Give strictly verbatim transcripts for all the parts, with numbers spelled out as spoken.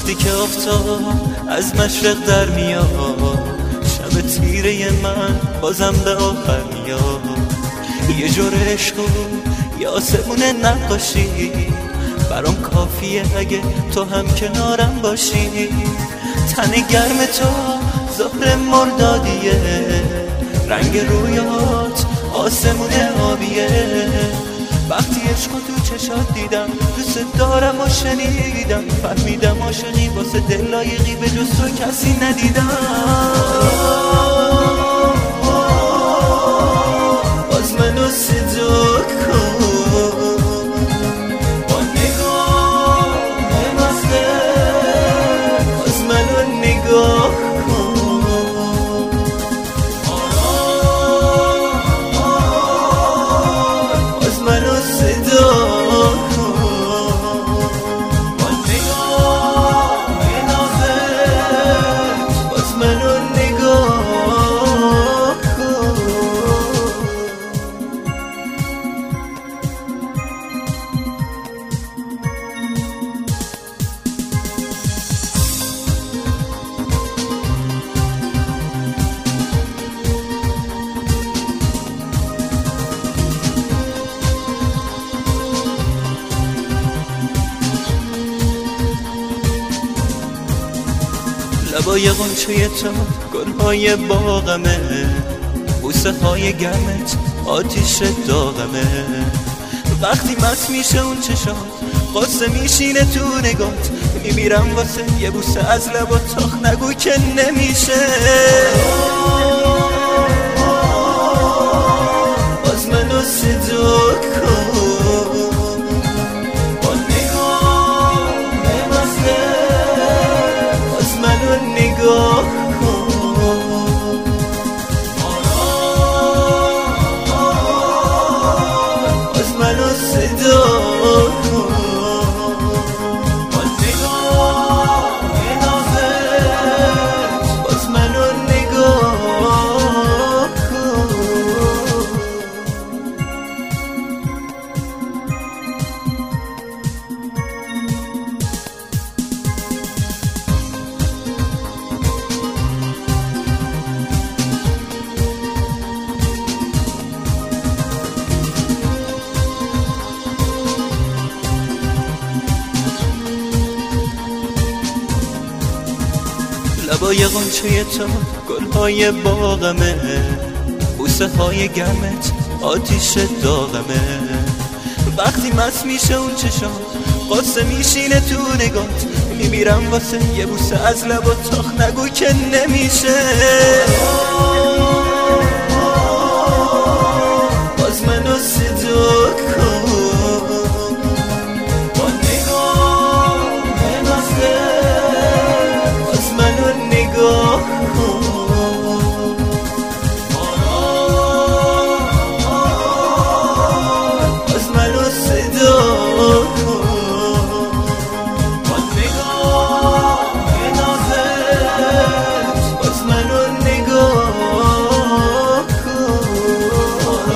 وقتی که آفتاب از مشرق در میاد، شب تیره من بازم به آخر میاد. یه جور عشق و یه آسمون نقاشی برام کافیه اگه تو هم کنارم باشی. تن گرم تو ظهر مردادیه، رنگ رویات آسمون آبیه. وقتی عشقو تو چشات دیدم، دوست دارم و شنیدم، فهمیدم عاشقی واسه دل لایقی به جز تو کسی ندیدم. باز منو صدا کن با نگاه مسته، باز منو نگاه کن. باز منو صدا کن با نگاه نازت، باز منو نگاه کن. لبای غنچه تو گلهای باغمه، بوسه های گرمت آتیش داغمه. وقتی مست میشه اون چشات قصه میشینه تو نگات، میمیرم واسه یه بوسه از لبات، تاخ نگو که نمیشه. باز منو صدا کن با نگاه مسته، باز منو نگاه کن. باز منو صدا کن با نگاه نازت، باز منو نگاه کن. لبای غنچه تو گلهای باغمه، بوسه های گرمت آتیش داغمه. وقتی مست میشه اون چشات قصه میشینه تو نگات، میمیرم واسه یه بوسه از لبات، تاخ نگو که نمیشه. باز منو صدا کن با نگاه مسته، باز منو نگاه کن. باز منو صدا کن با نگاه نازت، باز منو نگاه کن.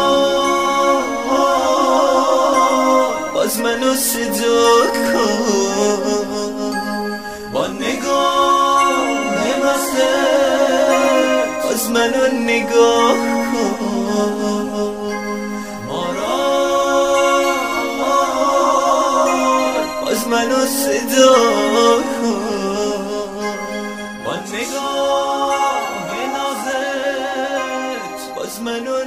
باز منو صدا کن با نگاه مسته، باز منو نگاه کن. باز منو صدا کن با نگاه نازت، باز منو